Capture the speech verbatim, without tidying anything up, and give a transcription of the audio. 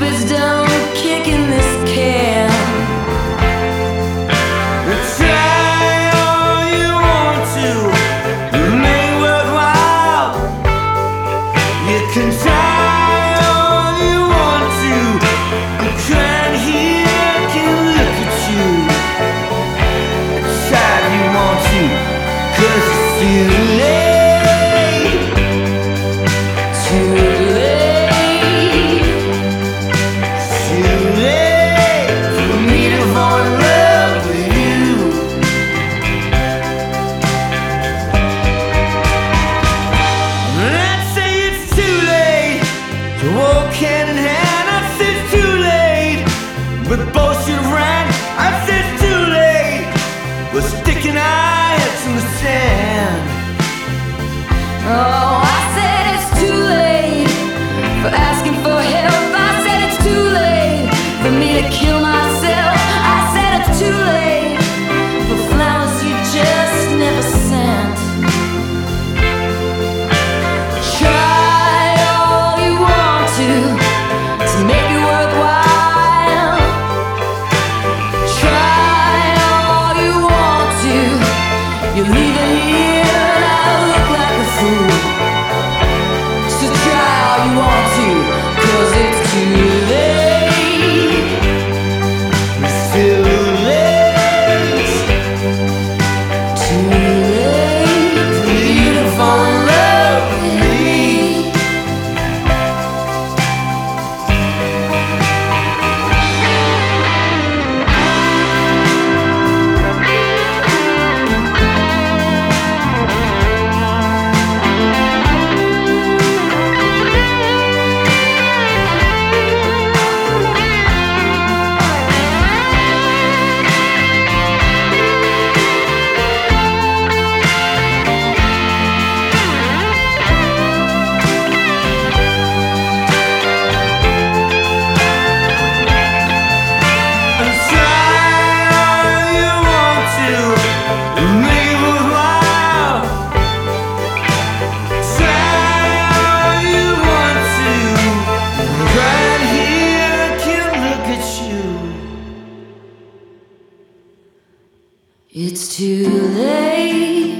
it's done kicking this can. Try all you want to, make it worthwhile. You can try all you want to. I'm crying here, I can look at you. Try if you want to, 'cause it's too late. Too late, Too late for me to fall in love with you. Let's say it's too late to walk hand in hand. I said it's too late, but both should have ran. I said it's too late, we're sticking our heads in the sand. oh, I said it's too late for asking for help. I said it's too late for me to kill myself. I said it's too late for flowers you just never sent. Try all you want to to make it worthwhile. Try all you want to. You're leaving here and I look like a fool. So try all you want to, 'cause it's too late. It's too late. Too late for you to fall in love with me. And try all you want to, make it worthwhile. Try all you want to. Right here, I can look at you. It's too late